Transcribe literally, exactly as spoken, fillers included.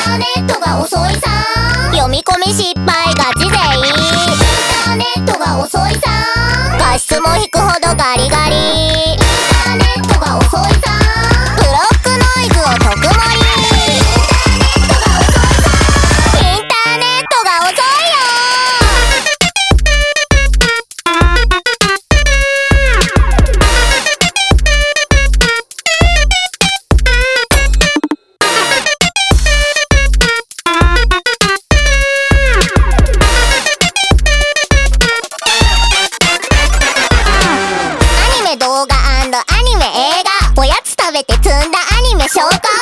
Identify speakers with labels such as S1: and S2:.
S1: ターネットが遅いさ。
S2: 読み込み失敗ガチ勢。イン
S1: ターネットが遅いさ。
S2: 画質も引くほどガリガリ。
S1: インターネットが遅いさ。
S2: ブロックノイズを特盛り。インターネットが遅いよ。動画&アニメ映画おやつ食べて積んだアニメ消化。